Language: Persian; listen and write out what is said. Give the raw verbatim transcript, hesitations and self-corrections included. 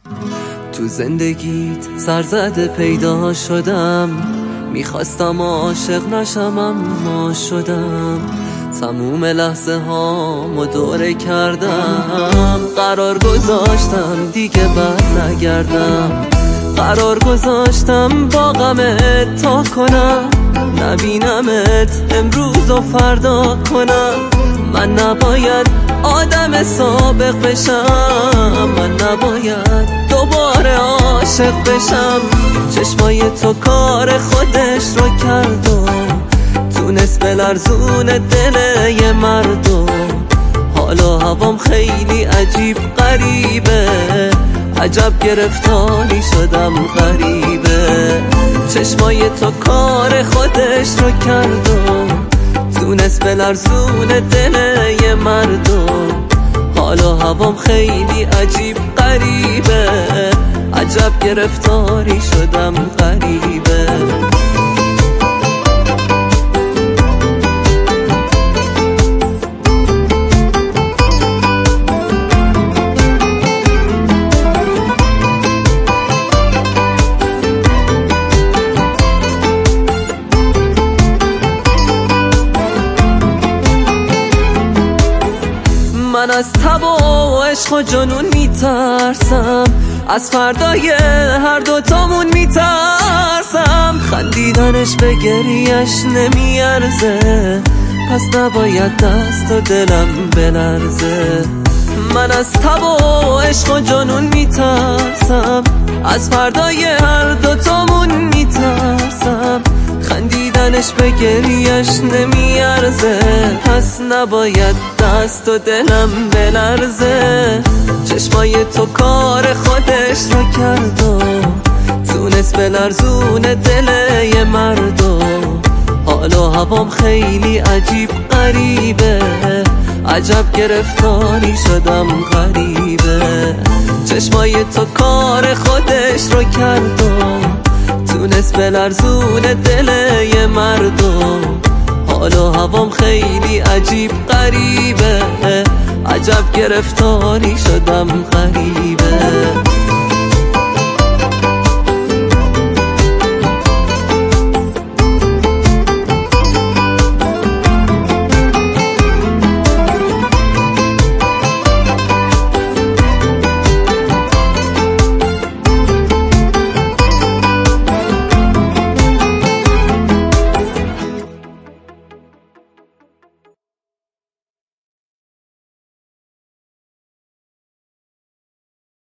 تو زندگیت سرزده پیدا شدم، میخواستم عاشق نشم اما شدم. تموم لحظه هامو دوره کردم، قرار گذاشتم دیگه بر نگردم. قرار گذاشتم با غمت تا کنم، نبینمت امروز و فردا کنم. من نباید آدم سابق بشم، من نباید دوباره عاشق بشم. چشمای تو کار خودش رو کرد و تونست بلرزون دل یه مردم. حالا هوام خیلی عجیب غریبه، عجب گرفتاری شدم غریبه. چشمای تو کار خودش رو کرد و تونست بلرزون دل یه مردم. حالا هوام خیلی عجیب غریبه، عجب گرفتاری شدم غریبه. من از تب و عشق و جنون میترسم، از فردای هر دوتامون میترسم. خندیدنش به گریش نمیارزه، پس نباید دست و دلم بلرزه. من از تب و عشق و جنون میترسم، از فردای هر دوتامون میترسم. خندیدنش به گریش نمیارزه، پس نباید دست و دلم بلرزه. چشمای تو کار خودش رو کرد و تونست بلرزون دل یه مردم. حالا هوام خیلی عجیب غریبه، عجب گرفتاری شدم غریبه. چشمای تو کار خودش رو کرد و تونست بلرزون دل یه مردم. حالا هوام خیلی عجیب غریبه، عجب گرفتاری شدم غریبه.